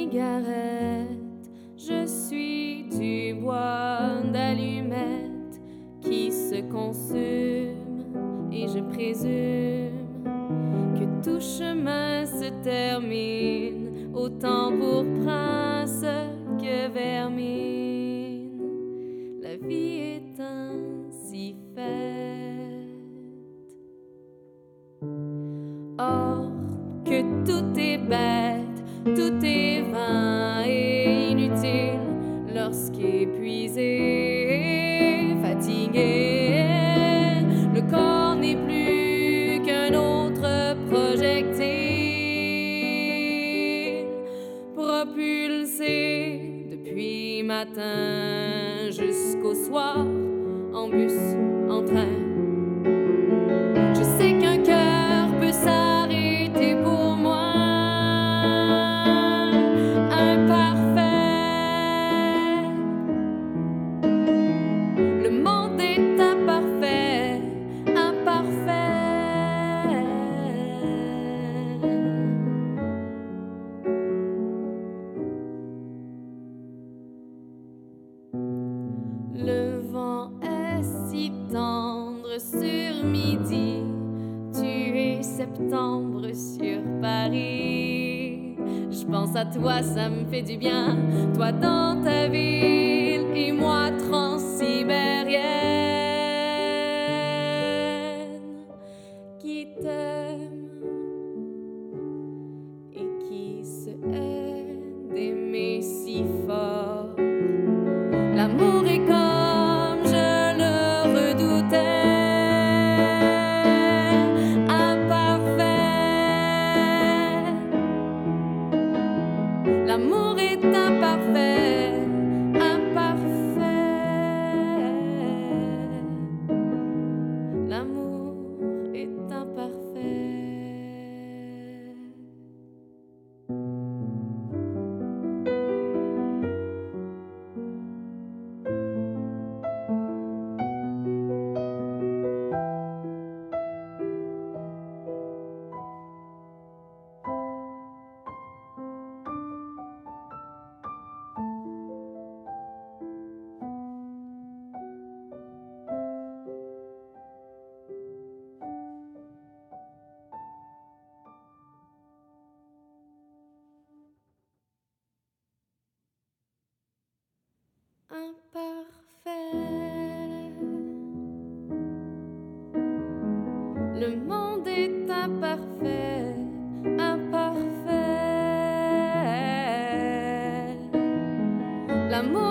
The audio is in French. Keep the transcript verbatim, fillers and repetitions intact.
cigarette, je suis du bois d'allumette qui se consume, et je présume que tout chemin se termine, autant pour prince que vermine. La vie est ainsi faite. Or que tout est bête, tout est vain et inutile lorsqu'épuisé, fatigué, le corps n'est plus qu'un autre projectile, propulsé depuis matin jusqu'au soir, en bus, en train. Je sais qu'un cœur peut s'arrêter pour moi, imparfait. Le monde est imparfait, imparfait. Le vent est si tendre sur midi, tu es septembre sur Paris. Je pense à toi, ça me fait du bien, toi dans ta ville et moi transsibérienne qui t'aime et qui se hait d'aimer si fort. L'amour est comme je le redoutais, imparfait. L'amour est imparfait, imparfait. L'amour est imparfait. Imparfait. Le monde est imparfait, imparfait. L'amour